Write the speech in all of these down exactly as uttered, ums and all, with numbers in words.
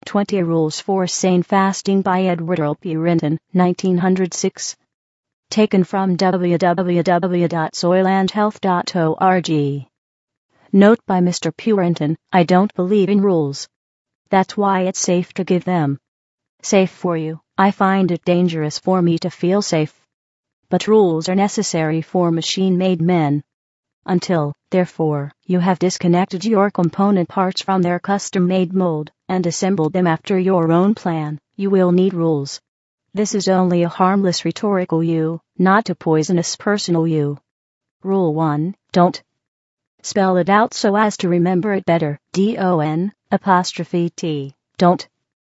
twenty Rules for Sane Fasting by Edward Earl P. Renton, nineteen oh six. Taken from w w w dot soiland health dot org. Note by Mister Purinton, I don't believe in rules. That's why it's safe to give them. Safe for you, I find it dangerous for me to feel safe. But rules are necessary for machine-made men. Until, therefore, you have disconnected your component parts from their custom-made mold, and assembled them after your own plan, you will need rules. This is only a harmless rhetorical you, not a poisonous personal you. Rule one, don't. Spell it out so as to remember it better. D O N, apostrophe T, don't.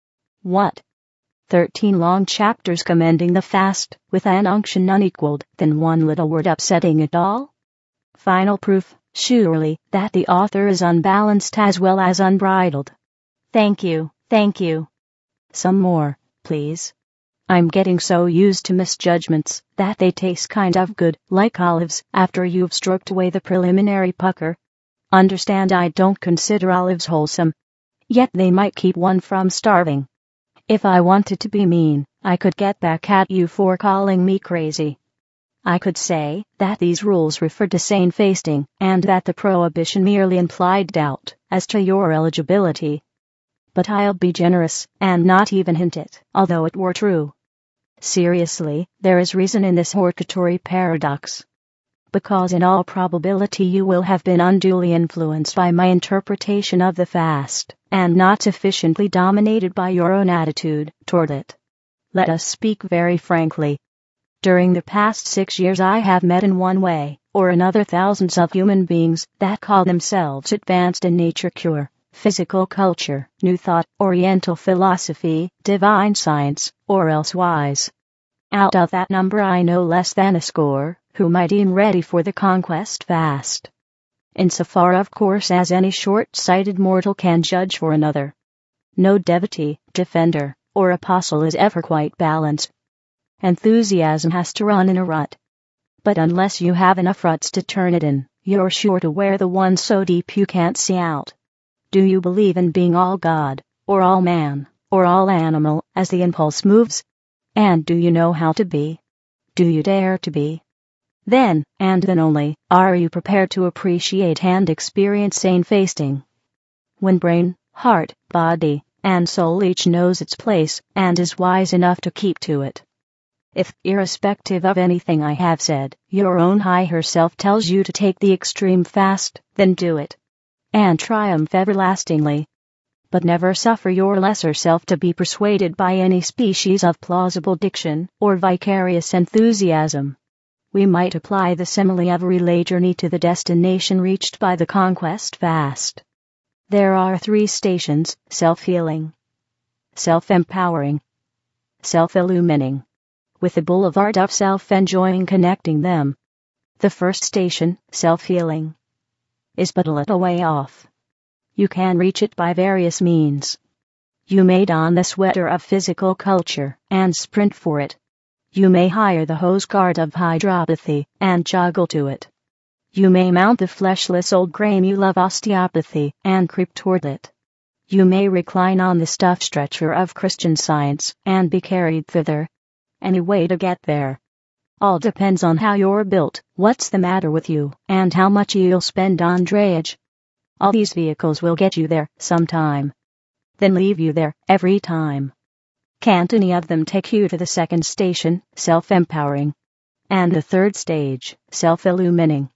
What? Thirteen long chapters commending the fast, with an unction unequaled, then one little word upsetting it all? Final proof, surely, that the author is unbalanced as well as unbridled. Thank you, thank you. Some more, please. I'm getting so used to misjudgments that they taste kind of good, like olives, after you've stroked away the preliminary pucker. Understand I don't consider olives wholesome. Yet they might keep one from starving. If I wanted to be mean, I could get back at you for calling me crazy. I could say that these rules refer to sane fasting, and that the prohibition merely implied doubt as to your eligibility. But I'll be generous, and not even hint it, although it were true. Seriously, there is reason in this hortatory paradox. Because in all probability you will have been unduly influenced by my interpretation of the fast, and not sufficiently dominated by your own attitude toward it. Let us speak very frankly. During the past six years I have met in one way or another thousands of human beings that call themselves advanced in nature cure, physical culture, new thought, oriental philosophy, divine science, or elsewise. Out of that number I know less than a score whom I deem ready for the conquest fast. Insofar of course as any short-sighted mortal can judge for another. No devotee, defender, or apostle is ever quite balanced. Enthusiasm has to run in a rut. But unless you have enough ruts to turn it in, you're sure to wear the one so deep you can't see out. Do you believe in being all God, or all man, or all animal, as the impulse moves? And do you know how to be? Do you dare to be? Then, and then only, are you prepared to appreciate and experience sane fasting. When brain, heart, body, and soul each knows its place, and is wise enough to keep to it. If, irrespective of anything I have said, your own higher self tells you to take the extreme fast, then do it. And triumph everlastingly. But never suffer your lesser self to be persuaded by any species of plausible diction or vicarious enthusiasm. We might apply the simile of a relay journey to the destination reached by the conquest fast. There are three stations: self-healing, self-empowering, self-illumining, with a boulevard of self-enjoying connecting them. The first station, self-healing, is but a little way off. You can reach it by various means. You may don the sweater of physical culture and sprint for it. You may hire the hose guard of hydropathy and joggle to it. You may mount the fleshless old gray mule of osteopathy and creep toward it. You may recline on the stuffed stretcher of Christian Science and be carried thither. Any way to get there. All depends on how you're built, what's the matter with you, and how much you'll spend on drayage. All these vehicles will get you there sometime, then leave you there every time. Can't any of them take you to the second station, self-empowering? And the third stage, self-illumining,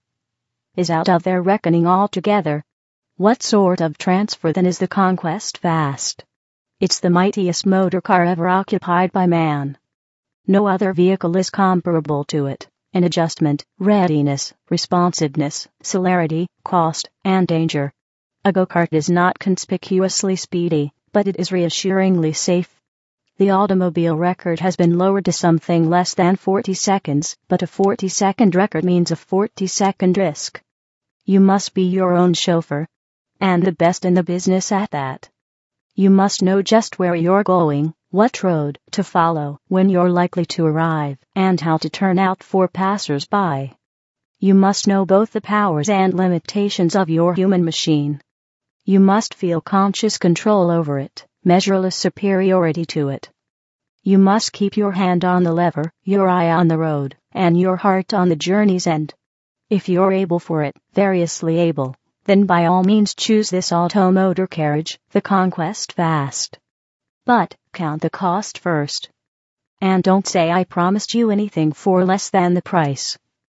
is out of their reckoning altogether. What sort of transfer then is the conquest fast? It's the mightiest motor car ever occupied by man. No other vehicle is comparable to it in adjustment, readiness, responsiveness, celerity, cost, and danger. A go-kart is not conspicuously speedy, but it is reassuringly safe. The automobile record has been lowered to something less than forty seconds, but a forty-second record means a forty-second risk. You must be your own chauffeur, and the best in the business at that. You must know just where you're going, what road to follow, when you're likely to arrive, and how to turn out for passers-by. You must know both the powers and limitations of your human machine. You must feel conscious control over it, measureless superiority to it. You must keep your hand on the lever, your eye on the road, and your heart on the journey's end. If you're able for it, variously able, then by all means choose this automotor carriage, the Conquest Fast. But count the cost first. And don't say I promised you anything for less than the price.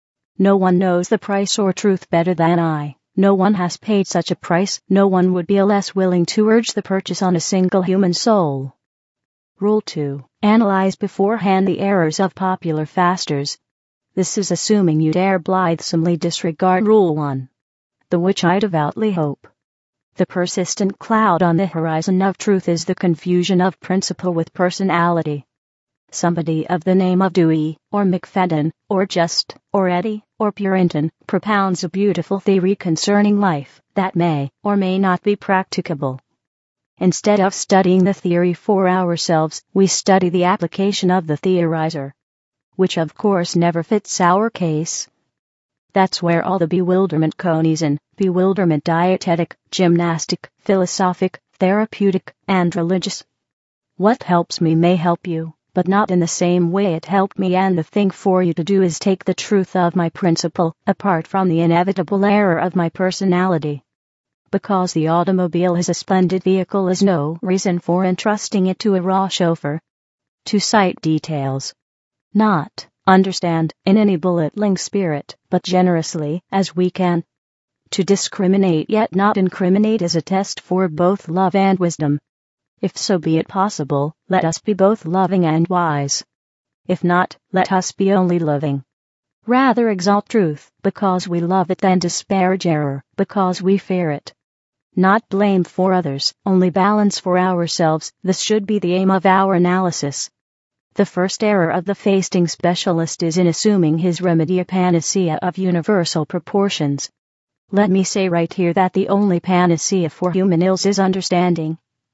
No one knows the price or truth better than I. No one has paid such a price. No one would be less willing to urge the purchase on a single human soul. Rule two. Analyze beforehand the errors of popular fasters. This is assuming you dare blithesomely disregard Rule one. The which I devoutly hope. The persistent cloud on the horizon of truth is the confusion of principle with personality. Somebody of the name of Dewey, or McFadden, or Just, or Eddy, or Purinton, propounds a beautiful theory concerning life that may or may not be practicable. Instead of studying the theory for ourselves, we study the application of the theorizer, which of course never fits our case. That's where all the bewilderment comes in: bewilderment dietetic, gymnastic, philosophic, therapeutic, and religious. What helps me may help you, but not in the same way it helped me, and the thing for you to do is take the truth of my principle, apart from the inevitable error of my personality. Because the automobile is a splendid vehicle is no reason for entrusting it to a raw chauffeur. To cite details. Not, understand, in any belittling spirit, but generously, as we can. To discriminate yet not incriminate is a test for both love and wisdom. If so be it possible, let us be both loving and wise. If not, let us be only loving. Rather exalt truth, because we love it, than disparage error, because we fear it. Not blame for others, only balance for ourselves. This should be the aim of our analysis. The first error of the fasting specialist is in assuming his remedy a panacea of universal proportions. Let me say right here that the only panacea for human ills is understanding.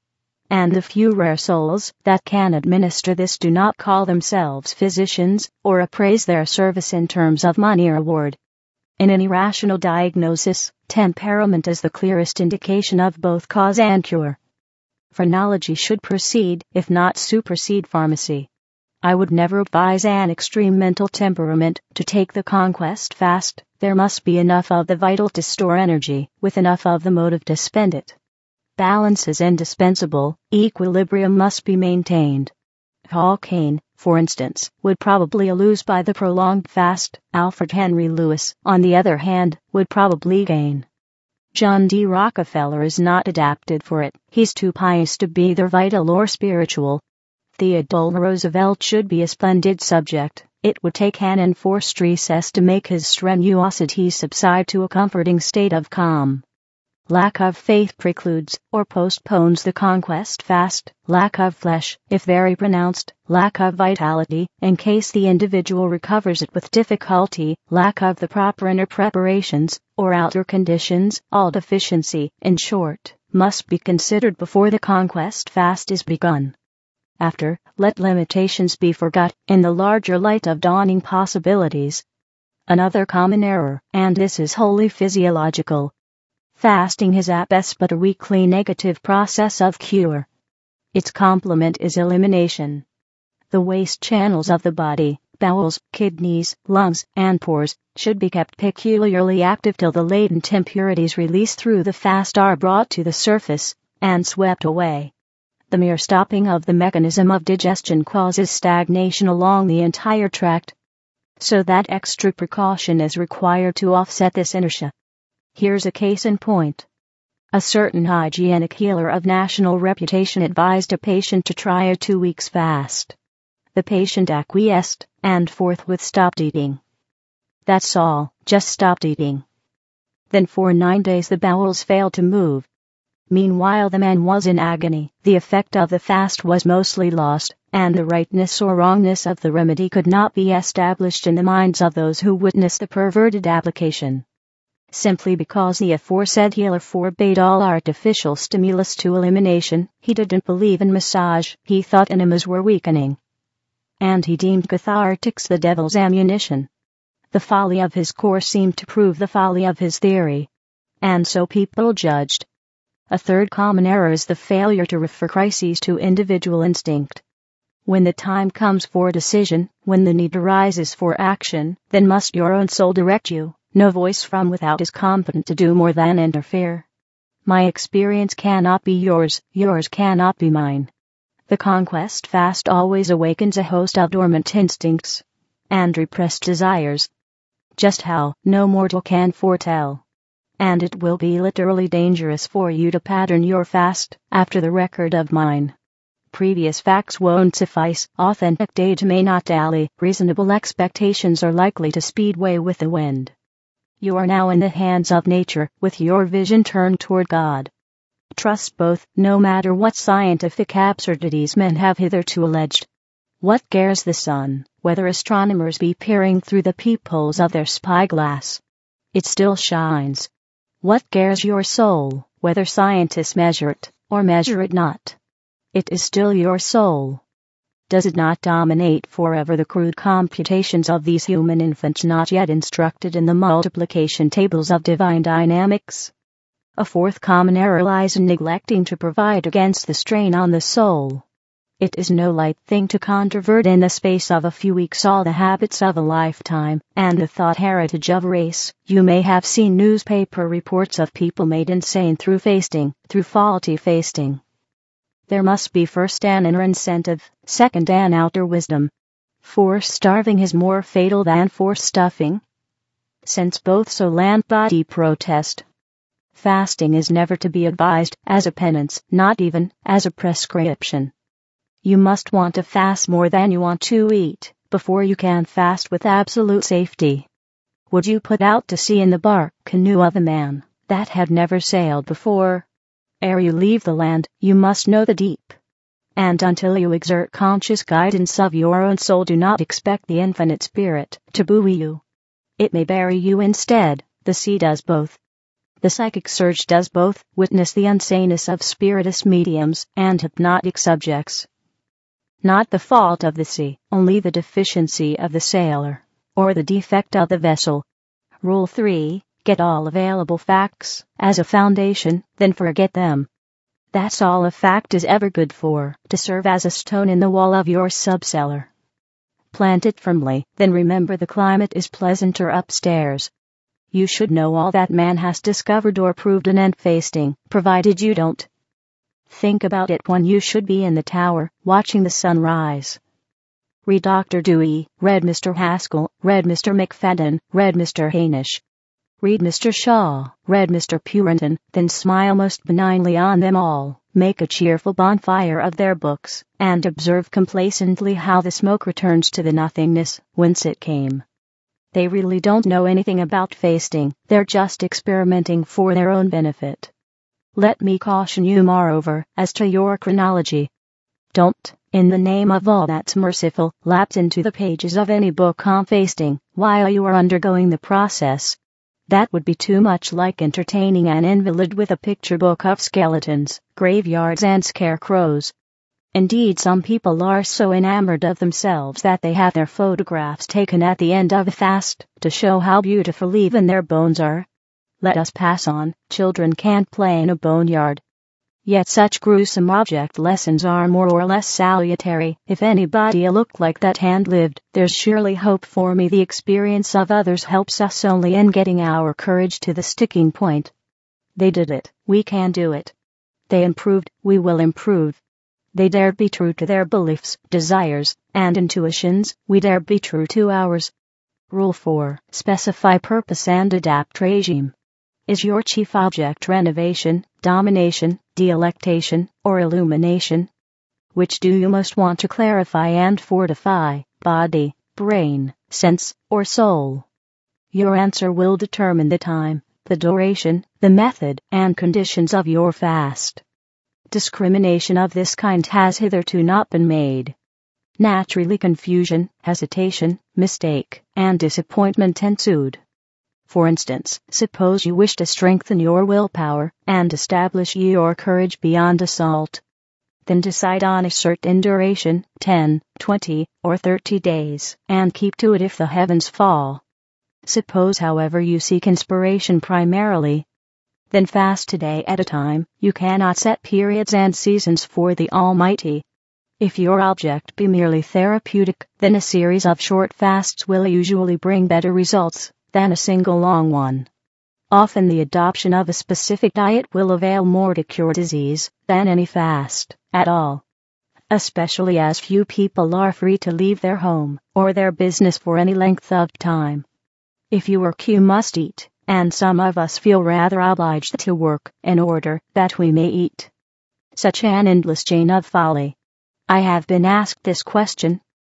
And the few rare souls that can administer this do not call themselves physicians, or appraise their service in terms of money or reward. In any rational diagnosis, temperament is the clearest indication of both cause and cure. Phrenology should precede, if not supersede, pharmacy. I would never advise an extreme mental temperament to take the Conquest Fast. There must be enough of the vital to store energy, with enough of the motive to spend it. Balance is indispensable. Equilibrium must be maintained. Hall Caine, for instance, would probably lose by the prolonged fast. Alfred Henry Lewis, on the other hand, would probably gain. John D. Rockefeller is not adapted for it. He's too pious to be either vital or spiritual. Theodore Roosevelt should be a splendid subject. It would take an enforced recess to make his strenuosity subside to a comforting state of calm. Lack of faith precludes or postpones the Conquest Fast. Lack of flesh, if very pronounced. Lack of vitality, in case the individual recovers it with difficulty. Lack of the proper inner preparations, or outer conditions. All deficiency, in short, must be considered before the Conquest Fast is begun. After, let limitations be forgot, in the larger light of dawning possibilities. Another common error, and this is wholly physiological. Fasting is at best but a weakly negative process of cure. Its complement is elimination. The waste channels of the body, bowels, kidneys, lungs, and pores, should be kept peculiarly active till the latent impurities released through the fast are brought to the surface and swept away. The mere stopping of the mechanism of digestion causes stagnation along the entire tract, so that extra precaution is required to offset this inertia. Here's a case in point. A certain hygienic healer of national reputation advised a patient to try a two weeks fast. The patient acquiesced, and forthwith stopped eating. That's all, just stopped eating. Then for nine days the bowels failed to move. Meanwhile the man was in agony. The effect of the fast was mostly lost, and the rightness or wrongness of the remedy could not be established in the minds of those who witnessed the perverted application. Simply because the aforesaid healer forbade all artificial stimulus to elimination, he didn't believe in massage. He thought enemas were weakening. And he deemed cathartics the devil's ammunition. The folly of his course seemed to prove the folly of his theory. And so people judged. A third common error is the failure to refer crises to individual instinct. When the time comes for decision, when the need arises for action, then must your own soul direct you. No voice from without is competent to do more than interfere. My experience cannot be yours, yours cannot be mine. The conquest fast always awakens a host of dormant instincts and repressed desires. Just how, no mortal can foretell. And it will be literally dangerous for you to pattern your fast after the record of mine. Previous facts won't suffice, authentic data may not tally, reasonable expectations are likely to speedway with the wind. You are now in the hands of nature, with your vision turned toward God. Trust both, no matter what scientific absurdities men have hitherto alleged. What cares the sun, whether astronomers be peering through the peepholes of their spyglass? It still shines. What cares your soul, whether scientists measure it, or measure it not? It is still your soul. Does it not dominate forever the crude computations of these human infants not yet instructed in the multiplication tables of divine dynamics? A fourth common error lies in neglecting to provide against the strain on the soul. It is no light thing to controvert in the space of a few weeks all the habits of a lifetime, and the thought heritage of a race. You may have seen newspaper reports of people made insane through fasting, through faulty fasting. There must be first an inner incentive, second an outer wisdom. Forced starving is more fatal than forced stuffing, since both soul and body protest. Fasting is never to be advised as a penance, not even as a prescription. You must want to fast more than you want to eat, before you can fast with absolute safety. Would you put out to sea in the bark canoe of a man that had never sailed before? Ere you leave the land, you must know the deep. And until you exert conscious guidance of your own soul, do not expect the infinite spirit to buoy you. It may bury you instead. The sea does both. The psychic surge does both. Witness the unsaneness of spiritist mediums and hypnotic subjects. Not the fault of the sea, only the deficiency of the sailor, or the defect of the vessel. Rule three. Get all available facts as a foundation, then forget them. That's all a fact is ever good for, to serve as a stone in the wall of your subcellar. Plant it firmly, then remember the climate is pleasanter upstairs. You should know all that man has discovered or proved in end fasting, provided you don't. Think about it when you should be in the tower, watching the sun rise. Read Doctor Dewey, read Mister Haskell, read Mister McFadden, read Mister Hainish. Read Mister Shaw, read Mister Purinton, then smile most benignly on them all, make a cheerful bonfire of their books, and observe complacently how the smoke returns to the nothingness whence it came. They really don't know anything about fasting, they're just experimenting for their own benefit. Let me caution you moreover, as to your chronology. Don't, in the name of all that's merciful, lapse into the pages of any book on fasting, while you are undergoing the process. That would be too much like entertaining an invalid with a picture book of skeletons, graveyards and scarecrows. Indeed, some people are so enamored of themselves that they have their photographs taken at the end of a fast, to show how beautiful even their bones are. Let us pass on. Children can't play in a boneyard. Yet such gruesome object lessons are more or less salutary. If anybody looked like that and lived, there's surely hope for me. The experience of others helps us only in getting our courage to the sticking point. They did it, we can do it. They improved, we will improve. They dared be true to their beliefs, desires, and intuitions, we dare be true to ours. Rule four. Specify purpose and adapt regime. Is your chief object renovation, domination, delectation, or illumination? Which do you most want to clarify and fortify, body, brain, sense, or soul? Your answer will determine the time, the duration, the method, and conditions of your fast. Discrimination of this kind has hitherto not been made. Naturally, confusion, hesitation, mistake, and disappointment ensued. For instance, suppose you wish to strengthen your willpower and establish your courage beyond assault. Then decide on a certain duration, ten, twenty, or thirty days, and keep to it if the heavens fall. Suppose, however, you seek inspiration primarily. then fast a day at a time. You cannot set periods and seasons for the Almighty. If your object be merely therapeutic, then a series of short fasts will usually bring better results than a single long one. Often the adoption of a specific diet will avail more to cure disease than any fast at all, especially as few people are free to leave their home or their business for any length of time. If you work, you must eat, and some of us feel rather obliged to work in order that we may eat. Such an endless chain of folly. I have been asked this question.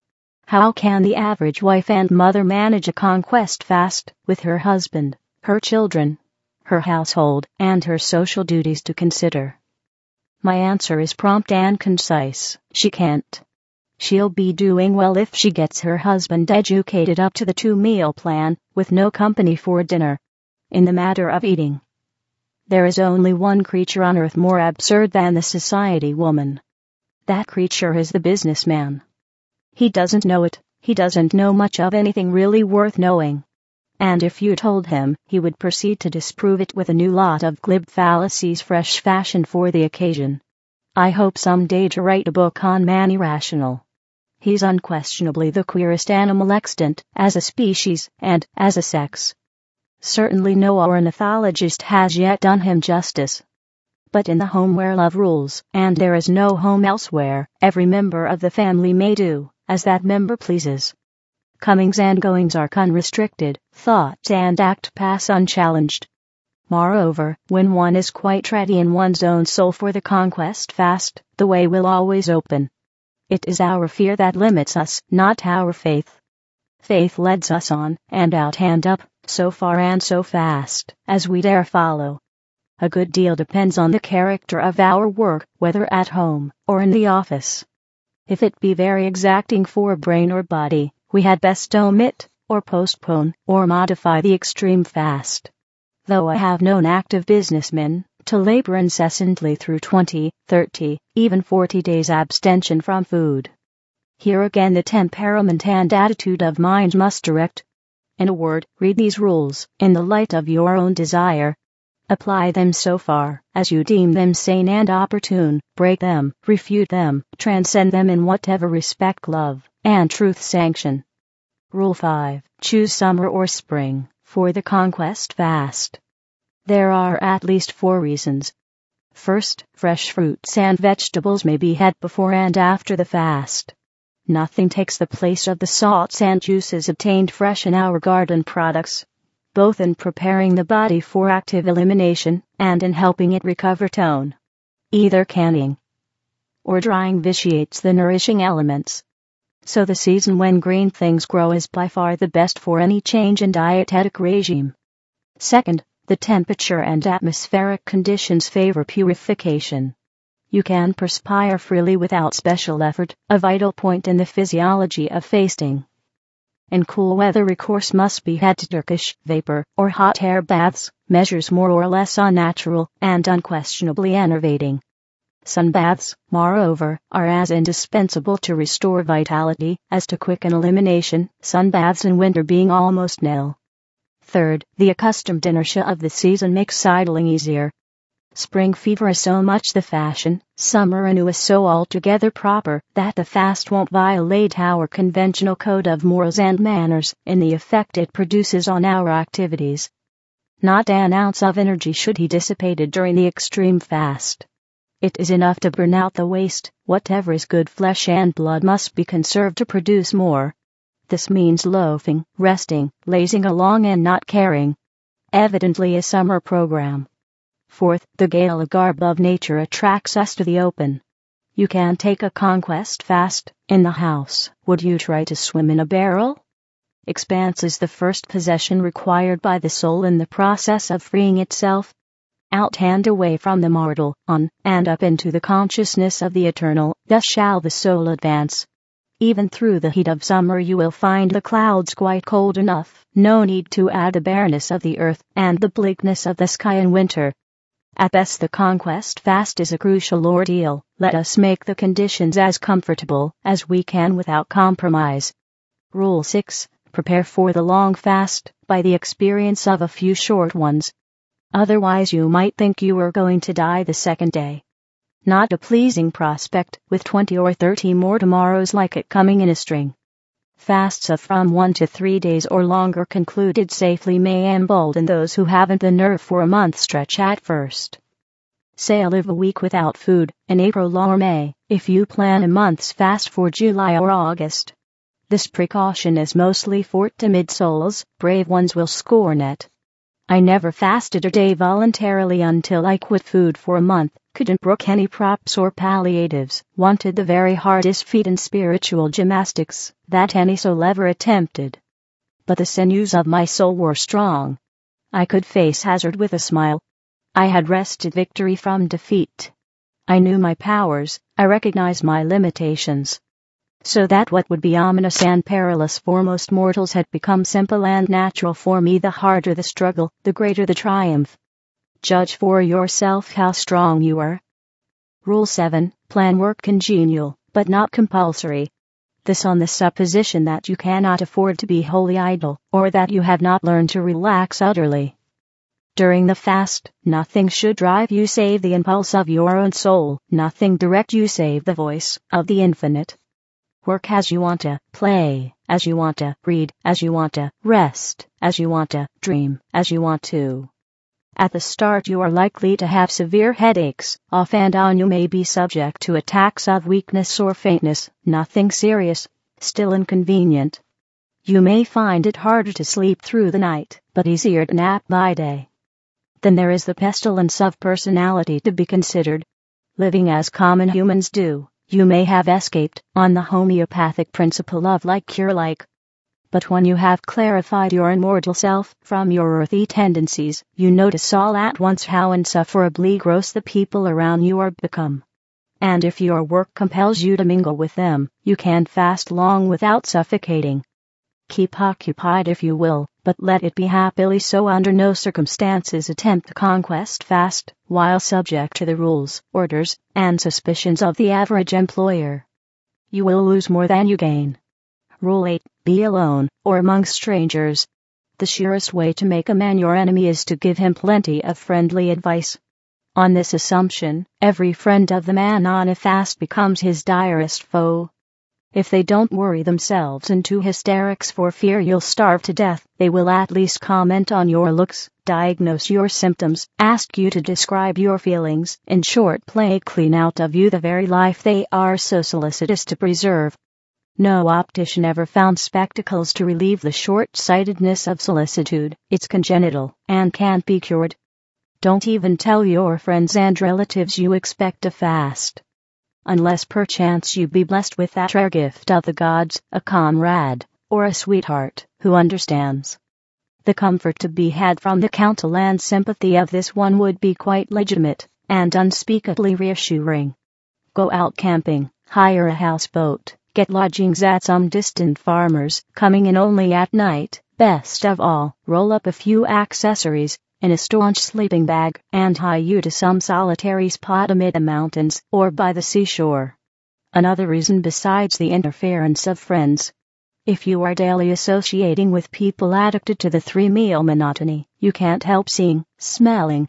How can the average wife and mother manage a conquest fast with her husband, her children, her household, and her social duties to consider? My answer is prompt and concise. She can't. She'll be doing well if she gets her husband educated up to the two-meal plan, with no company for dinner. In the matter of eating, there is only one creature on earth more absurd than the society woman. That creature is the businessman. He doesn't know it. He doesn't know much of anything really worth knowing. And if you told him, he would proceed to disprove it with a new lot of glib fallacies fresh fashioned for the occasion. I hope someday to write a book on man irrational. He's unquestionably the queerest animal extant, as a species, and as a sex. Certainly no ornithologist has yet done him justice. But in the home where love rules, and there is no home elsewhere, every member of the family may do as that member pleases. Comings and goings are unrestricted, thought and act pass unchallenged. Moreover, when one is quite ready in one's own soul for the conquest fast, the way will always open. It is our fear that limits us, not our faith. Faith leads us on, and out and up, so far and so fast, as we dare follow. A good deal depends on the character of our work, whether at home or in the office. If it be very exacting for brain or body, we had best omit, or postpone, or modify the extreme fast. Though I have known active businessmen to labor incessantly through twenty, thirty, even forty days abstention from food. Here again the temperament and attitude of mind must direct. In a word, read these rules in the light of your own desire. Apply them so far as you deem them sane and opportune, break them, refute them, transcend them in whatever respect love and truth sanction. Rule five. Choose summer or spring for the conquest fast. There are at least four reasons. First, fresh fruits and vegetables may be had before and after the fast. Nothing takes the place of the salts and juices obtained fresh in our garden products, both in preparing the body for active elimination and in helping it recover tone. Either canning or drying vitiates the nourishing elements. So the season when green things grow is by far the best for any change in dietetic regime. Second, the temperature and atmospheric conditions favor purification. You can perspire freely without special effort, a vital point in the physiology of fasting. In cool weather recourse must be had to Turkish vapor or hot air baths, measures more or less unnatural and unquestionably enervating. Sunbaths, moreover, are as indispensable to restore vitality as to quicken elimination, sunbaths in winter being almost nil. Third, the accustomed inertia of the season makes idling easier. Spring fever is so much the fashion, summer anew is so altogether proper, that the fast won't violate our conventional code of morals and manners in the effect it produces on our activities. Not an ounce of energy should be dissipated during the extreme fast. It is enough to burn out the waste. Whatever is good flesh and blood must be conserved to produce more. This means loafing, resting, lazing along and not caring. Evidently a summer program. Fourth, the gala garb of nature attracts us to the open. You can take a conquest fast in the house. Would you try to swim in a barrel? Expanse is the first possession required by the soul in the process of freeing itself. Out and away from the mortal, on and up into the consciousness of the eternal, thus shall the soul advance. Even through the heat of summer you will find the clouds quite cold enough, no need to add the bareness of the earth and the bleakness of the sky in winter. At best the conquest fast is a crucial ordeal. Let us make the conditions as comfortable as we can without compromise. Rule six. Prepare for the long fast by the experience of a few short ones. Otherwise you might think you were going to die the second day. Not a pleasing prospect, with twenty or thirty more tomorrows like it coming in a string. Fasts of from one to three days or longer concluded safely may embolden those who haven't the nerve for a month stretch at first. Say live a week without food, in April or May, if you plan a month's fast for July or August. This precaution is mostly for timid souls, brave ones will scorn it. I never fasted a day voluntarily until I quit food for a month, couldn't brook any props or palliatives, wanted the very hardest feat in spiritual gymnastics that any soul ever attempted. But the sinews of my soul were strong. I could face hazard with a smile. I had wrested victory from defeat. I knew my powers, I recognized my limitations. So that what would be ominous and perilous for most mortals had become simple and natural for me. The harder the struggle, the greater the triumph. Judge for yourself how strong you are. Rule seven. Plan work congenial, but not compulsory. This on the supposition that you cannot afford to be wholly idle, or that you have not learned to relax utterly. During the fast, nothing should drive you save the impulse of your own soul, nothing direct you save the voice of the infinite. Work as you want to, play as you want to, read as you want to, rest as you want to, dream as you want to. At the start you are likely to have severe headaches, off and on you may be subject to attacks of weakness or faintness, nothing serious, still inconvenient. You may find it harder to sleep through the night, but easier to nap by day. Then there is the pestilence of personality to be considered. Living as common humans do, you may have escaped on the homeopathic principle of like cure like. But when you have clarified your immortal self from your earthy tendencies, you notice all at once how insufferably gross the people around you are become. And if your work compels you to mingle with them, you can fast long without suffocating. Keep occupied if you will, but let it be happily so. Under no circumstances attempt the conquest fast, while subject to the rules, orders, and suspicions of the average employer. You will lose more than you gain. Rule eight. Be alone, or among strangers. The surest way to make a man your enemy is to give him plenty of friendly advice. On this assumption, every friend of the man on a fast becomes his direst foe. If they don't worry themselves into hysterics for fear you'll starve to death, they will at least comment on your looks, diagnose your symptoms, ask you to describe your feelings, in short play clean out of you the very life they are so solicitous to preserve. No optician ever found spectacles to relieve the short-sightedness of solicitude. It's congenital, and can't be cured. Don't even tell your friends and relatives you expect to fast. Unless perchance you be blessed with that rare gift of the gods, a comrade, or a sweetheart, who understands. The comfort to be had from the counsel and sympathy of this one would be quite legitimate, and unspeakably reassuring. Go out camping, hire a houseboat. Get lodgings at some distant farmer's, coming in only at night. Best of all, roll up a few accessories in a staunch sleeping bag and hie you to some solitary spot amid the mountains or by the seashore. Another reason besides the interference of friends. If you are daily associating with people addicted to the three-meal monotony, you can't help seeing, smelling,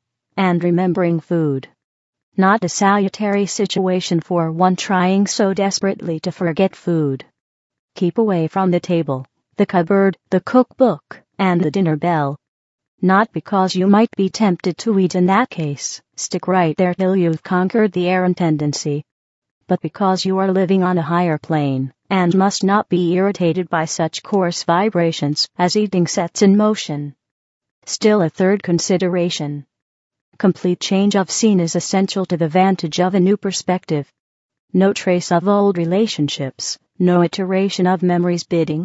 and remembering food. Not a salutary situation for one trying so desperately to forget food. Keep away from the table, the cupboard, the cookbook, and the dinner bell. Not because you might be tempted to eat in that case, stick right there till you've conquered the errant tendency. But because you are living on a higher plane, and must not be irritated by such coarse vibrations as eating sets in motion. Still a third consideration. Complete change of scene is essential to the vantage of a new perspective. No trace of old relationships, no iteration of memory's bidding.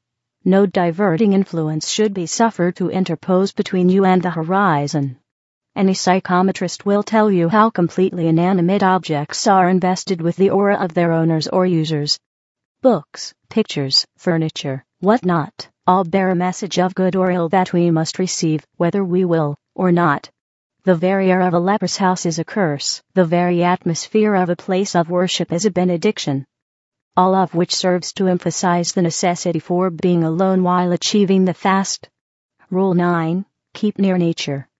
No diverting influence should be suffered to interpose between you and the horizon. Any psychometrist will tell you how completely inanimate objects are invested with the aura of their owners or users. Books, pictures, furniture, whatnot, all bear a message of good or ill that we must receive, whether we will or not. The very air of a leper's house is a curse, the very atmosphere of a place of worship is a benediction. All of which serves to emphasize the necessity for being alone while achieving the fast. Rule nine. Keep near nature.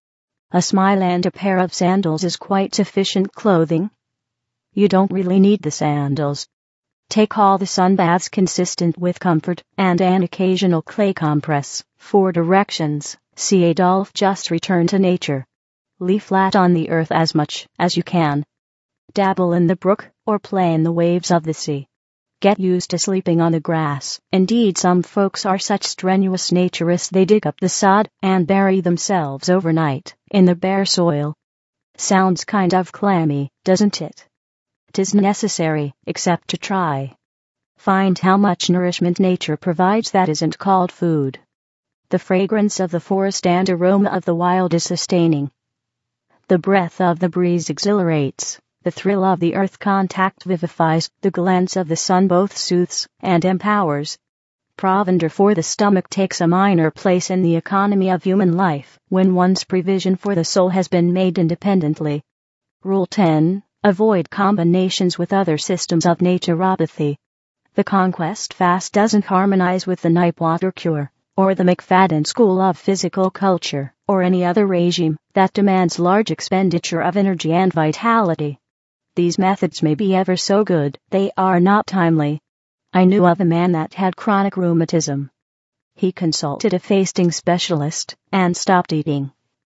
A smile and a pair of sandals is quite sufficient clothing. You don't really need the sandals. Take all the sun baths consistent with comfort and an occasional clay compress. For directions, see Adolf. Just return to nature. Lie flat on the earth as much as you can. Dabble in the brook or play in the waves of the sea. Get used to sleeping on the grass. Indeed, some folks are such strenuous naturists they dig up the sod and bury themselves overnight in the bare soil. Sounds kind of clammy, doesn't it? 'Tis necessary, except to try. Find how much nourishment nature provides that isn't called food. The fragrance of the forest and aroma of the wild is sustaining. The breath of the breeze exhilarates. The thrill of the earth contact vivifies, the glance of the sun both soothes and empowers. Provender for the stomach takes a minor place in the economy of human life when one's provision for the soul has been made independently. Rule ten. Avoid combinations with other systems of naturopathy. The Conquest Fast doesn't harmonize with the Nightwater Cure, or the McFadden School of Physical Culture, or any other regime that demands large expenditure of energy and vitality. These methods may be ever so good, they are not timely. I knew of a man that had chronic rheumatism. He consulted a fasting specialist and stopped eating.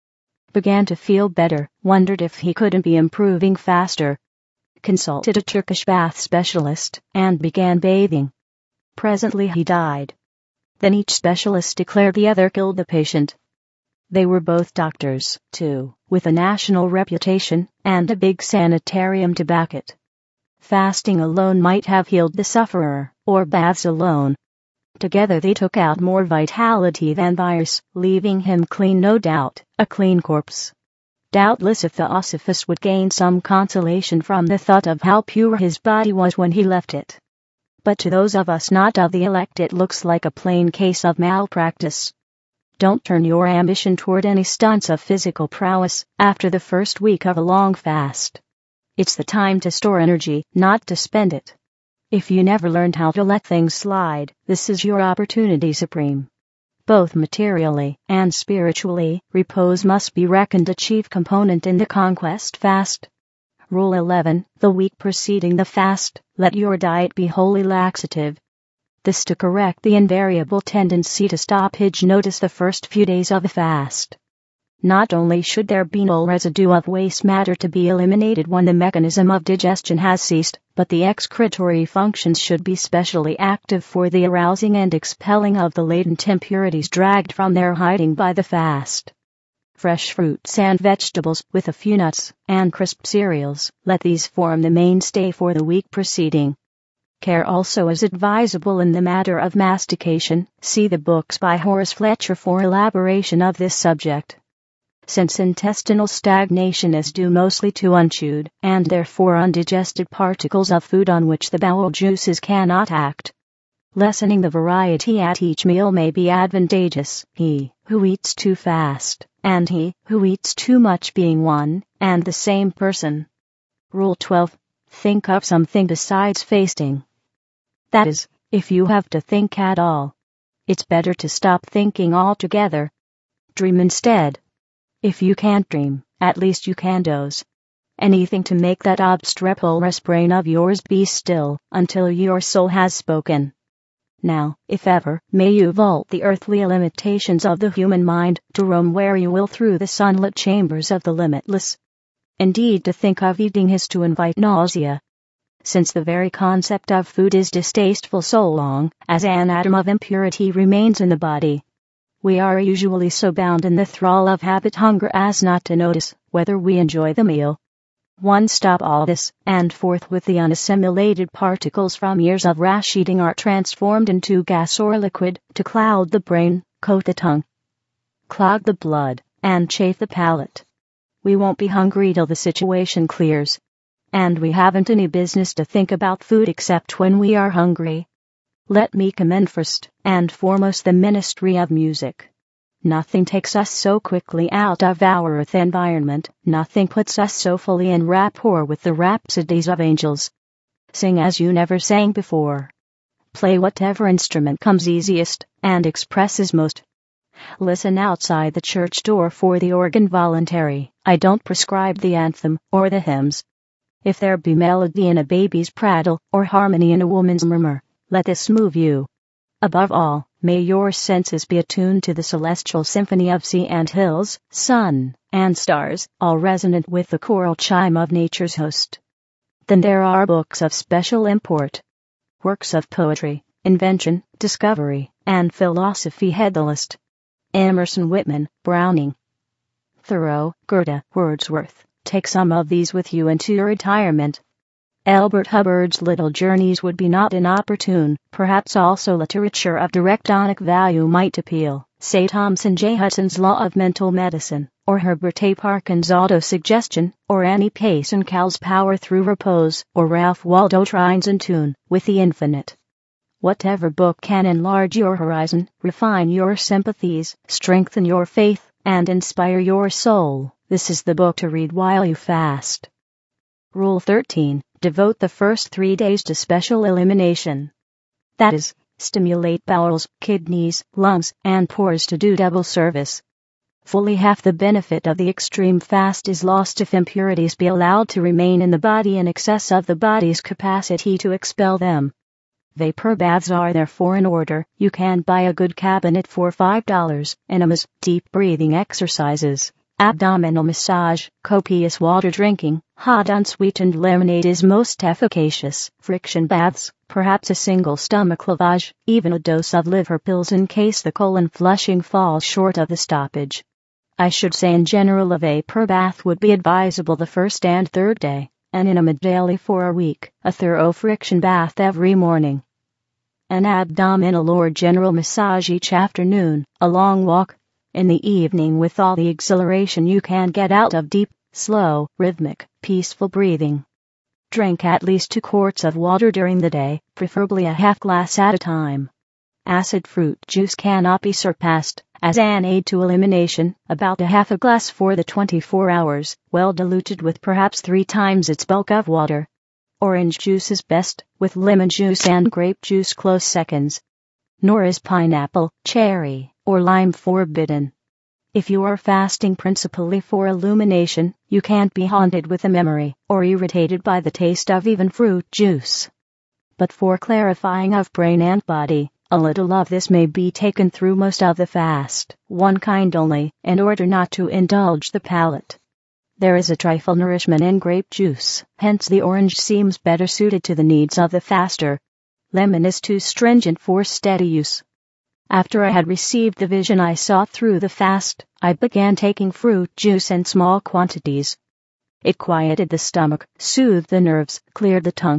Began to feel better, wondered if he couldn't be improving faster. Consulted a Turkish bath specialist and began bathing. Presently he died. Then each specialist declared the other killed the patient. They were both doctors, too, with a national reputation and a big sanitarium to back it. Fasting alone might have healed the sufferer, or baths alone. Together they took out more vitality than virus, leaving him clean, no doubt, a clean corpse. Doubtless if Theosophus would gain some consolation from the thought of how pure his body was when he left it. But to those of us not of the elect it looks like a plain case of malpractice. Don't turn your ambition toward any stunts of physical prowess after the first week of a long fast. It's the time to store energy, not to spend it. If you never learned how to let things slide, this is your opportunity supreme. Both materially and spiritually, repose must be reckoned a chief component in the Conquest Fast. Rule eleven. The week preceding the fast, let your diet be wholly laxative. This to correct the invariable tendency to stoppage notice the first few days of a fast. Not only should there be no residue of waste matter to be eliminated when the mechanism of digestion has ceased, but the excretory functions should be specially active for the arousing and expelling of the latent impurities dragged from their hiding by the fast. Fresh fruits and vegetables, with a few nuts and crisp cereals, let these form the mainstay for the week preceding. Care also is advisable in the matter of mastication. See the books by Horace Fletcher for elaboration of this subject. Since intestinal stagnation is due mostly to unchewed, and therefore undigested particles of food on which the bowel juices cannot act, lessening the variety at each meal may be advantageous, he who eats too fast, and he who eats too much being one and the same person. Rule twelve. Think of something besides fasting. That is, if you have to think at all. It's better to stop thinking altogether. Dream instead. If you can't dream, at least you can doze. Anything to make that obstreperous brain of yours be still until your soul has spoken. Now, if ever, may you vault the earthly limitations of the human mind to roam where you will through the sunlit chambers of the limitless. Indeed, to think of eating is to invite nausea, since the very concept of food is distasteful so long as an atom of impurity remains in the body. We are usually so bound in the thrall of habit hunger as not to notice whether we enjoy the meal. One stop all this, and forthwith the unassimilated particles from years of rash eating are transformed into gas or liquid to cloud the brain, coat the tongue, clog the blood, and chafe the palate. We won't be hungry till the situation clears. And we haven't any business to think about food except when we are hungry. Let me commend first and foremost the ministry of music. Nothing takes us so quickly out of our earth environment, nothing puts us so fully in rapport with the rhapsodies of angels. Sing as you never sang before. Play whatever instrument comes easiest and expresses most. Listen outside the church door for the organ voluntary. I don't prescribe the anthem or the hymns. If there be melody in a baby's prattle or harmony in a woman's murmur, let this move you. Above all, may your senses be attuned to the celestial symphony of sea and hills, sun, and stars, all resonant with the choral chime of nature's host. Then there are books of special import. Works of poetry, invention, discovery, and philosophy head the list. Emerson, Whitman, Browning, Thoreau, Goethe, Wordsworth. Take some of these with you into your retirement. Albert Hubbard's Little Journeys would be not inopportune. Perhaps also literature of direct tonic value might appeal. Say Thompson J. Hudson's Law of Mental Medicine, or Herbert A. Parkin's Autosuggestion, or Annie Payson Cowell's Power Through Repose, or Ralph Waldo Trine's In Tune with the Infinite. Whatever book can enlarge your horizon, refine your sympathies, strengthen your faith, and inspire your soul, this is the book to read while you fast. Rule thirteen. Devote the first three days to special elimination. That is, stimulate bowels, kidneys, lungs, and pores to do double service. Fully half the benefit of the extreme fast is lost if impurities be allowed to remain in the body in excess of the body's capacity to expel them. Vapor baths are therefore in order. You can buy a good cabinet for five dollars, enemas, deep breathing exercises, abdominal massage, copious water drinking, hot unsweetened lemonade is most efficacious, friction baths, perhaps a single stomach lavage, even a dose of liver pills in case the colon flushing falls short of the stoppage. I should say in general a vapor bath would be advisable the first and third day, an enema daily for a week, a thorough friction bath every morning, an abdominal or general massage each afternoon, a long walk in the evening with all the exhilaration you can get out of deep, slow, rhythmic, peaceful breathing. Drink at least two quarts of water during the day, preferably a half glass at a time. Acid fruit juice cannot be surpassed, as an aid to elimination, about a half a glass for the twenty-four hours, well diluted with perhaps three times its bulk of water. Orange juice is best, with lemon juice and grape juice close seconds. Nor is pineapple, cherry, or lime forbidden. If you are fasting principally for illumination, you can't be haunted with a memory, or irritated by the taste of even fruit juice. But for clarifying of brain and body, a little of this may be taken through most of the fast, one kind only, in order not to indulge the palate. There is a trifle nourishment in grape juice, hence the orange seems better suited to the needs of the faster. Lemon is too stringent for steady use. After I had received the vision I saw through the fast, I began taking fruit juice in small quantities. It quieted the stomach, soothed the nerves, cleared the tongue,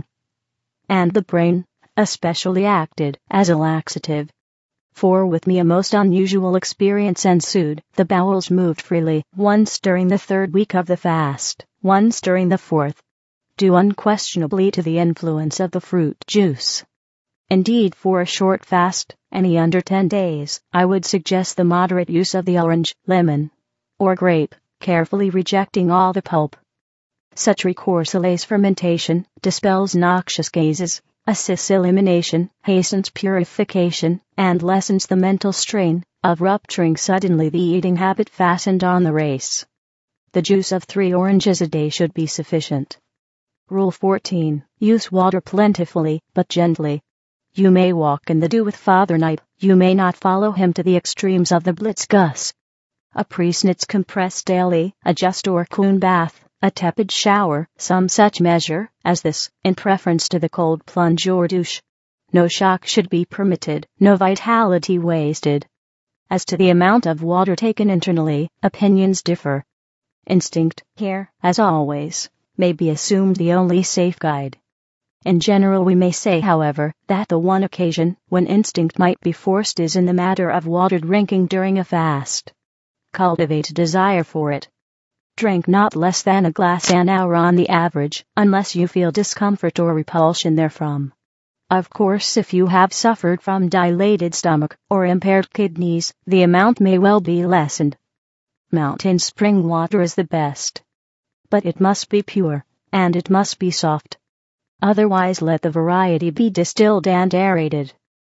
and the brain, especially acted as a laxative. For with me a most unusual experience ensued. The bowels moved freely, once during the third week of the fast, once during the fourth, due unquestionably to the influence of the fruit juice. Indeed, for a short fast, any under ten days, I would suggest the moderate use of the orange, lemon, or grape, carefully rejecting all the pulp. Such recourse allays fermentation, dispels noxious gases, assists elimination, hastens purification, and lessens the mental strain of rupturing suddenly the eating habit fastened on the race. The juice of three oranges a day should be sufficient. Rule fourteen. Use water plentifully, but gently. You may walk in the dew with Father Knipe, you may not follow him to the extremes of the blitzgus. A Priesnitz compress daily, a just or coon bath, a tepid shower, some such measure as this, in preference to the cold plunge or douche. No shock should be permitted, no vitality wasted. As to the amount of water taken internally, opinions differ. Instinct, here, as always, may be assumed the only safe guide. In general we may say, however, that the one occasion when instinct might be forced is in the matter of water drinking during a fast. Cultivate a desire for it. Drink not less than a glass an hour on the average, unless you feel discomfort or repulsion therefrom. Of course, if you have suffered from dilated stomach or impaired kidneys, the amount may well be lessened. Mountain spring water is the best. But it must be pure, and it must be soft. Otherwise let the variety be distilled and aerated.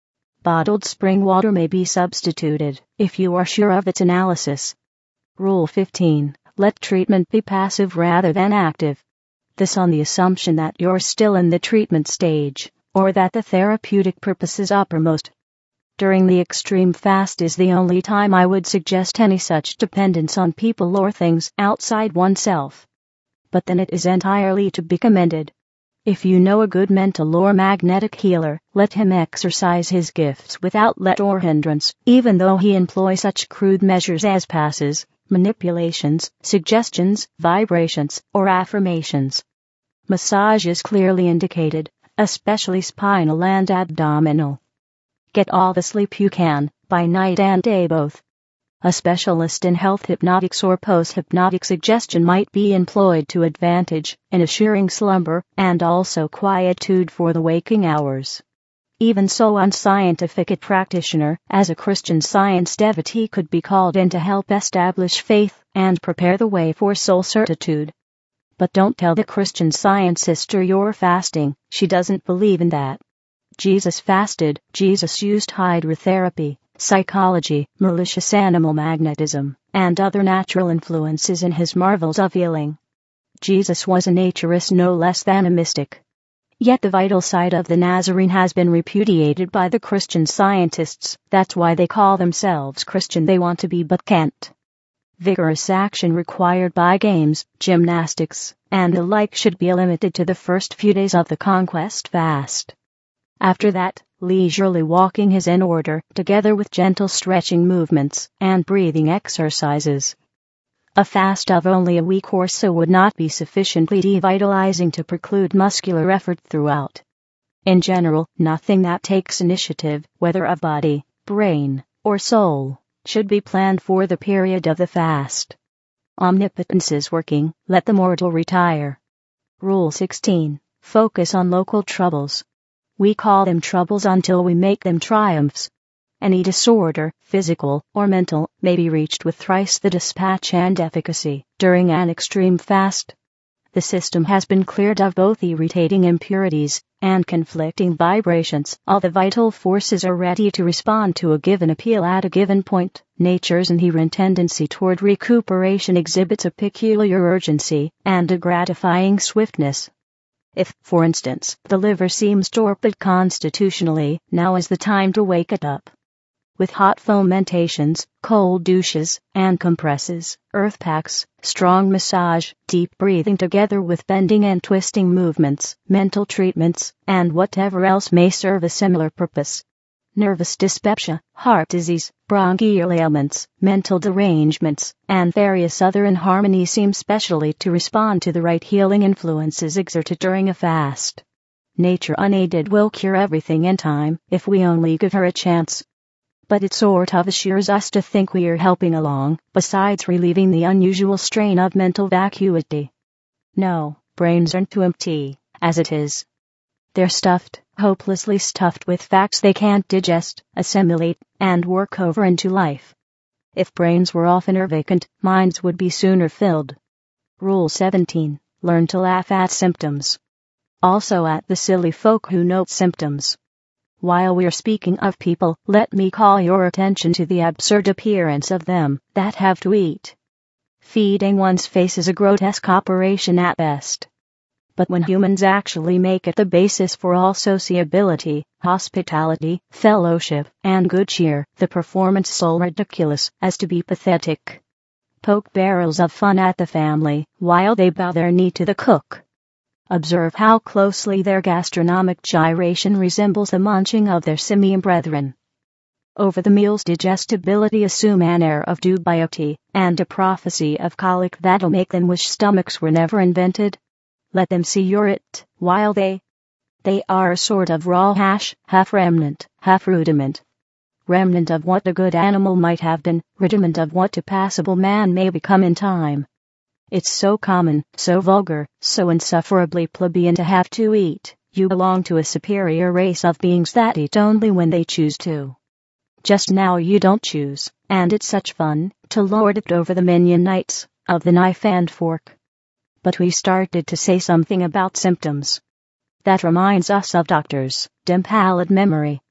Bottled spring water may be substituted, if you are sure of its analysis. Rule fifteen. Let treatment be passive rather than active. This on the assumption that you're still in the treatment stage, or that the therapeutic purpose is uppermost. During the extreme fast is the only time I would suggest any such dependence on people or things outside oneself. But then it is entirely to be commended. If you know a good mental or magnetic healer, let him exercise his gifts without let or hindrance, even though he employ such crude measures as passes, manipulations, suggestions, vibrations, or affirmations. Massage is clearly indicated, especially spinal and abdominal. Get all the sleep you can, by night and day both. A specialist in health hypnotics or post-hypnotic suggestion might be employed to advantage in assuring slumber and also quietude for the waking hours. Even so, unscientific a practitioner, as a Christian Science devotee, could be called in to help establish faith and prepare the way for soul certitude. But don't tell the Christian Science sister you're fasting, she doesn't believe in that. Jesus fasted, Jesus used hydrotherapy, psychology, malicious animal magnetism, and other natural influences in his marvels of healing. Jesus was a naturist no less than a mystic. Yet the vital side of the Nazarene has been repudiated by the Christian Scientists. That's why they call themselves Christian. They want to be but can't. Vigorous action required by games, gymnastics, and the like should be limited to the first few days of the conquest fast. After that, leisurely walking is in order, together with gentle stretching movements and breathing exercises. A fast of only a week or so would not be sufficiently devitalizing to preclude muscular effort throughout. In general, nothing that takes initiative, whether of body, brain, or soul, should be planned for the period of the fast. Omnipotence is working, let the mortal retire. Rule sixteen. Focus on local troubles. We call them troubles until we make them triumphs. Any disorder, physical or mental, may be reached with thrice the dispatch and efficacy during an extreme fast. The system has been cleared of both irritating impurities and conflicting vibrations. All the vital forces are ready to respond to a given appeal at a given point. Nature's inherent tendency toward recuperation exhibits a peculiar urgency and a gratifying swiftness. If, for instance, the liver seems torpid constitutionally, now is the time to wake it up. With hot fomentations, cold douches, and compresses, earth packs, strong massage, deep breathing together with bending and twisting movements, mental treatments, and whatever else may serve a similar purpose. Nervous dyspepsia, heart disease, bronchial ailments, mental derangements, and various other inharmonies seem specially to respond to the right healing influences exerted during a fast. Nature unaided will cure everything in time, if we only give her a chance. But it sort of assures us to think we're helping along, besides relieving the unusual strain of mental vacuity. No, brains aren't too empty, as it is. They're stuffed, hopelessly stuffed with facts they can't digest, assimilate, and work over into life. If brains were oftener vacant, minds would be sooner filled. Rule seventeen. Learn to laugh at symptoms. Also at the silly folk who note symptoms. While we're speaking of people, let me call your attention to the absurd appearance of them that have to eat. Feeding one's face is a grotesque operation at best. But when humans actually make it the basis for all sociability, hospitality, fellowship, and good cheer, the performance so ridiculous as to be pathetic. Poke barrels of fun at the family, while they bow their knee to the cook. Observe how closely their gastronomic gyration resembles the munching of their simian brethren. Over the meal's digestibility assume an air of dubiety, and a prophecy of colic that'll make them wish stomachs were never invented. Let them see you're it, while they... They are a sort of raw hash, half remnant, half rudiment. Remnant of what a good animal might have been, rudiment of what a passable man may become in time. It's so common, so vulgar, so insufferably plebeian to have to eat. You belong to a superior race of beings that eat only when they choose to. Just now you don't choose, and it's such fun to lord it over the minion knights of the knife and fork. But we started to say something about symptoms. That reminds us of doctors' dim pallid memory.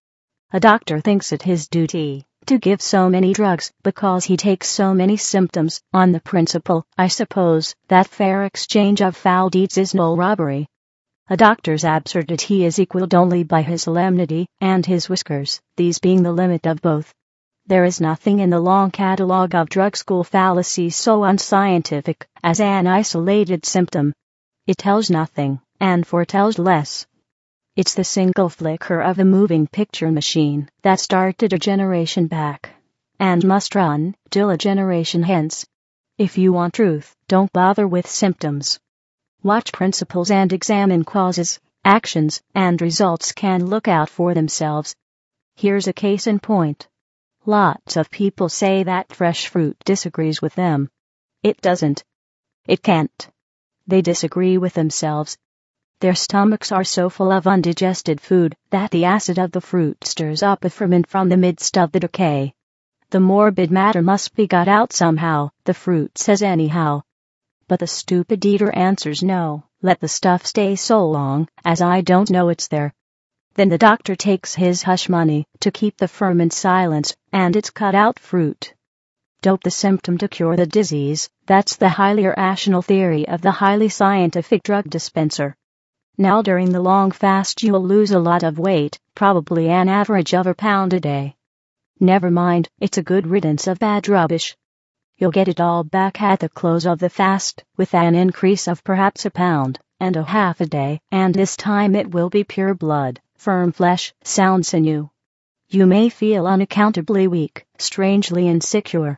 A doctor thinks it his duty to give so many drugs because he takes so many symptoms, on the principle, I suppose, that fair exchange of foul deeds is no robbery. A doctor's absurdity is equalled only by his solemnity and his whiskers, these being the limit of both. There is nothing in the long catalogue of drug school fallacies so unscientific as an isolated symptom. It tells nothing, and foretells less. It's the single flicker of a moving picture machine that started a generation back, and must run till a generation hence. If you want truth, don't bother with symptoms. Watch principles and examine causes. Actions and results can look out for themselves. Here's a case in point. Lots of people say that fresh fruit disagrees with them. It doesn't. It can't. They disagree with themselves. Their stomachs are so full of undigested food that the acid of the fruit stirs up a ferment from the midst of the decay. The morbid matter must be got out somehow, the fruit says anyhow. But the stupid eater answers no, let the stuff stay so long as I don't know it's there. Then the doctor takes his hush money to keep the ferment silent, and it's cut out fruit. Dope the symptom to cure the disease, that's the highly irrational theory of the highly scientific drug dispenser. Now during the long fast you'll lose a lot of weight, probably an average of a pound a day. Never mind, it's a good riddance of bad rubbish. You'll get it all back at the close of the fast, with an increase of perhaps a pound and a half a day, and this time it will be pure blood, firm flesh, sound sinew. You may feel unaccountably weak, strangely insecure.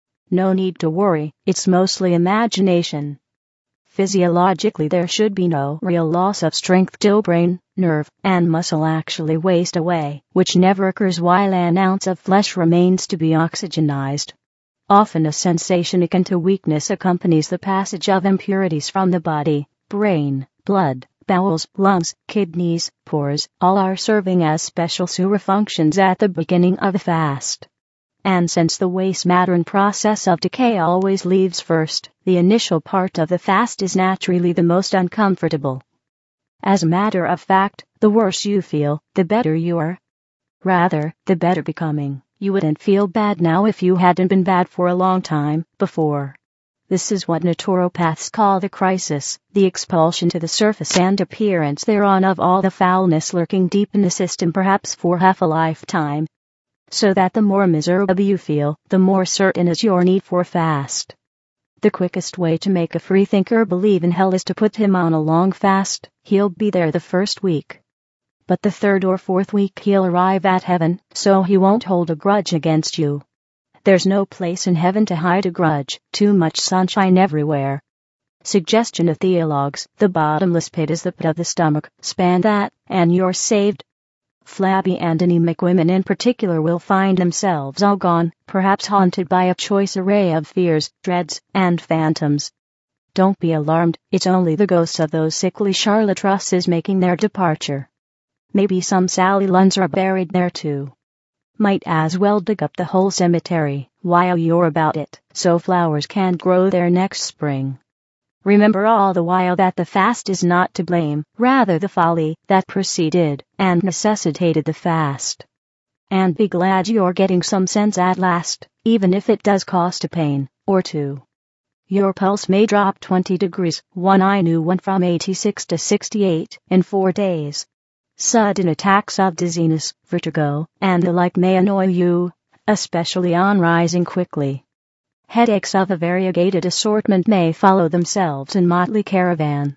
No need to worry, it's mostly imagination. Physiologically there should be no real loss of strength till brain, nerve, and muscle actually waste away, which never occurs while an ounce of flesh remains to be oxygenized. Often a sensation akin to weakness accompanies the passage of impurities from the body, brain, blood, bowels, lungs, kidneys, pores, all are serving as special sewer functions at the beginning of the fast. And since the waste matter and process of decay always leaves first, the initial part of the fast is naturally the most uncomfortable. As a matter of fact, the worse you feel, the better you are. Rather, the better becoming. You wouldn't feel bad now if you hadn't been bad for a long time before. This is what naturopaths call the crisis, the expulsion to the surface and appearance thereon of all the foulness lurking deep in the system, perhaps for half a lifetime. So that the more miserable you feel, the more certain is your need for fast. The quickest way to make a freethinker believe in hell is to put him on a long fast. He'll be there the first week. But the third or fourth week he'll arrive at heaven, so he won't hold a grudge against you. There's no place in heaven to hide a grudge, too much sunshine everywhere. Suggestion of theologues, the bottomless pit is the pit of the stomach, span that, and you're saved. Flabby and anemic women in particular will find themselves all gone, perhaps haunted by a choice array of fears, dreads, and phantoms. Don't be alarmed, it's only the ghosts of those sickly charlatresses making their departure. Maybe some Sally Lunns are buried there too. Might as well dig up the whole cemetery while you're about it, so flowers can grow there next spring. Remember all the while that the fast is not to blame, rather the folly that preceded and necessitated the fast. And be glad you're getting some sense at last, even if it does cost a pain or two. Your pulse may drop twenty degrees, one I knew went from eighty-six to sixty-eight in four days. Sudden attacks of dizziness, vertigo, and the like may annoy you, especially on rising quickly. Headaches of a variegated assortment may follow themselves in motley caravan.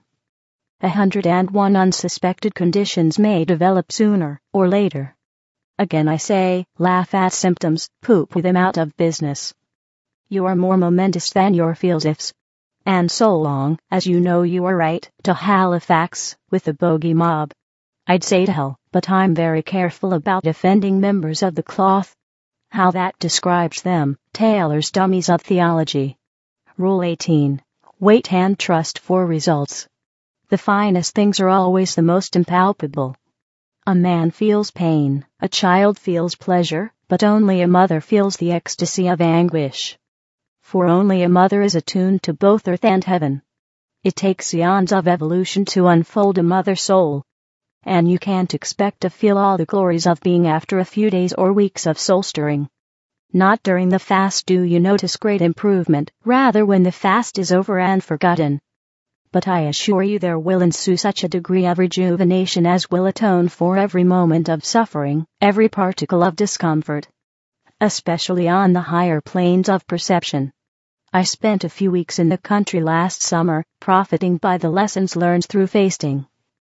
A hundred and one unsuspected conditions may develop sooner or later. Again I say, laugh at symptoms, pooh-pooh them out of business. You are more momentous than your feels-ifs. And so long as you know you are right, to Halifax, with the bogey mob. I'd say to hell, but I'm very careful about offending members of the cloth. How that describes them, Taylor's Dummies of Theology. Rule eighteen. Wait and trust for results. The finest things are always the most impalpable. A man feels pain, a child feels pleasure, but only a mother feels the ecstasy of anguish. For only a mother is attuned to both earth and heaven. It takes eons of evolution to unfold a mother soul. and you can't expect to feel all the glories of being after a few days or weeks of soul-stirring. Not during the fast do you notice great improvement, rather when the fast is over and forgotten. But I assure you there will ensue such a degree of rejuvenation as will atone for every moment of suffering, every particle of discomfort, especially on the higher planes of perception. I spent a few weeks in the country last summer, profiting by the lessons learned through fasting.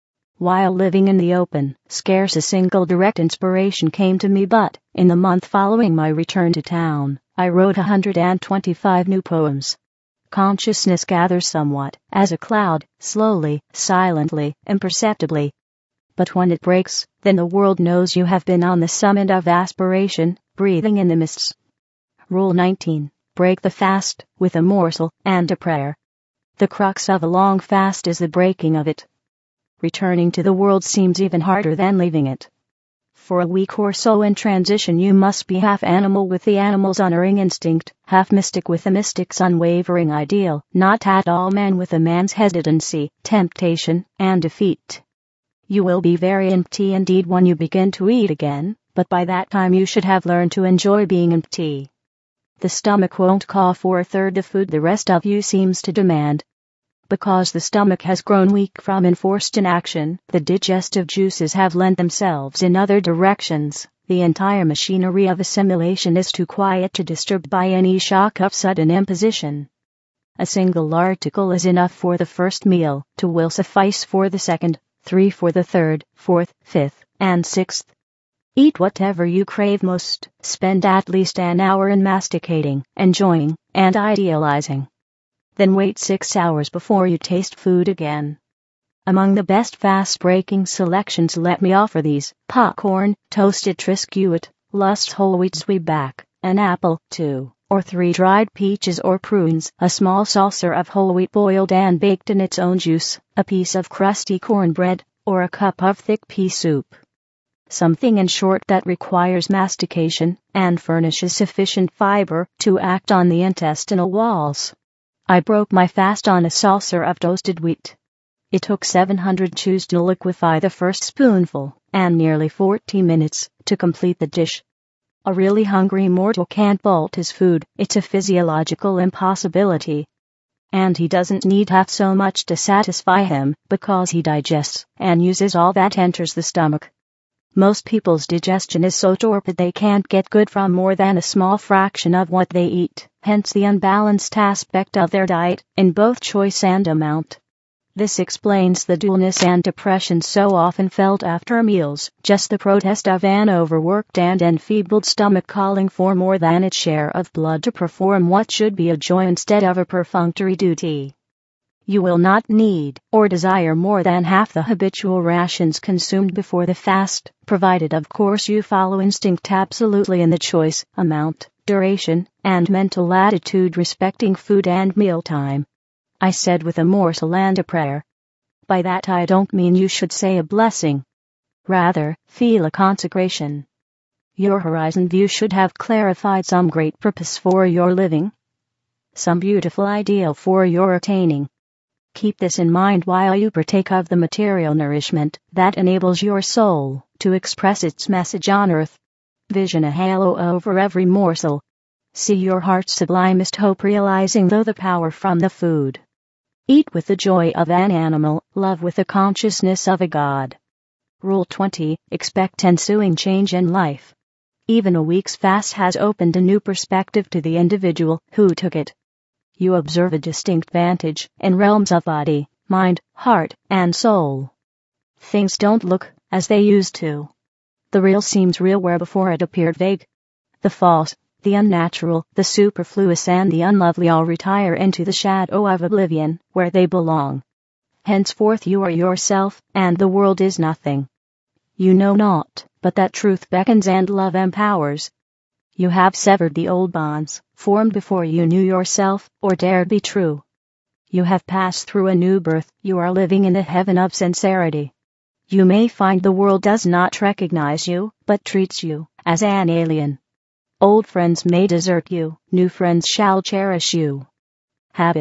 While living in the open, scarce a single direct inspiration came to me, but, in the month following my return to town, I wrote one hundred twenty-five new poems. Consciousness gathers somewhat, as a cloud, slowly, silently, imperceptibly. But when it breaks, then the world knows you have been on the summit of aspiration, breathing in the mists. Rule nineteen. Break the fast, with a morsel, and a prayer. The crux of a long fast is the breaking of it. Returning to the world seems even harder than leaving it. For a week or so in transition you must be half animal with the animal's unerring instinct, half mystic with the mystic's unwavering ideal, not at all man with a man's hesitancy, temptation, and defeat. You will be very empty indeed when you begin to eat again, but by that time you should have learned to enjoy being empty. The stomach won't call for a third of food the rest of you seems to demand. Because the stomach has grown weak from enforced inaction, the digestive juices have lent themselves in other directions. The entire machinery of assimilation is too quiet to disturb by any shock of sudden imposition. A single article is enough for the first meal, two will suffice for the second, three for the third, fourth, fifth, and sixth. Eat whatever you crave most, spend at least an hour in masticating, enjoying, and idealizing. Then wait six hours before you taste food again. Among the best fast-breaking selections let me offer these: popcorn, toasted Triscuit, Lust's whole wheat zwieback, an apple, two or three dried peaches or prunes, a small saucer of whole wheat boiled and baked in its own juice, a piece of crusty cornbread, or a cup of thick pea soup. Something in short that requires mastication, and furnishes sufficient fiber to act on the intestinal walls. I broke my fast on a saucer of toasted wheat. It took seven hundred chews to liquefy the first spoonful, and nearly forty minutes to complete the dish. A really hungry mortal can't bolt his food, it's a physiological impossibility. And he doesn't need half so much to satisfy him, because he digests and uses all that enters the stomach. Most people's digestion is so torpid they can't get good from more than a small fraction of what they eat, hence the unbalanced aspect of their diet, in both choice and amount. This explains the dullness and depression so often felt after meals, just the protest of an overworked and enfeebled stomach calling for more than its share of blood to perform what should be a joy instead of a perfunctory duty. You will not need or desire more than half the habitual rations consumed before the fast, provided of course you follow instinct absolutely in the choice, amount, duration, and mental attitude respecting food and mealtime. I said with a morsel and a prayer. By that I don't mean you should say a blessing. Rather, feel a consecration. Your horizon view should have clarified some great purpose for your living, some beautiful ideal for your attaining. Keep this in mind while you partake of the material nourishment that enables your soul to express its message on earth. Vision a halo over every morsel. See your heart's sublimest hope realizing though the power from the food. Eat with the joy of an animal, love with the consciousness of a god. Rule twenty. Expect ensuing change in life. Even a week's fast has opened a new perspective to the individual who took it. You observe a distinct vantage in realms of body, mind, heart, and soul. Things don't look as they used to. The real seems real where before it appeared vague. The false, the unnatural, the superfluous and the unlovely all retire into the shadow of oblivion, where they belong. Henceforth you are yourself, and the world is nothing. You know naught, but that truth beckons and love empowers. You have severed the old bonds, formed before you knew yourself, or dared be true. You have passed through a new birth, you are living in the heaven of sincerity. You may find the world does not recognize you, but treats you as an alien. Old friends may desert you, new friends shall cherish you. Habits,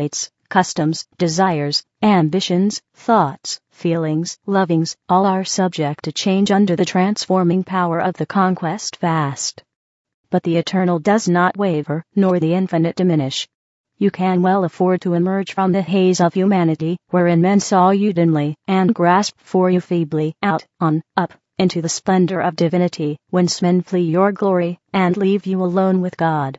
customs, desires, ambitions, thoughts, feelings, lovings, all are subject to change under the transforming power of the conquest fast. But the eternal does not waver, nor the infinite diminish. You can well afford to emerge from the haze of humanity, wherein men saw you dimly, and grasped for you feebly, out, on, up, into the splendor of divinity, whence men flee your glory, and leave you alone with God.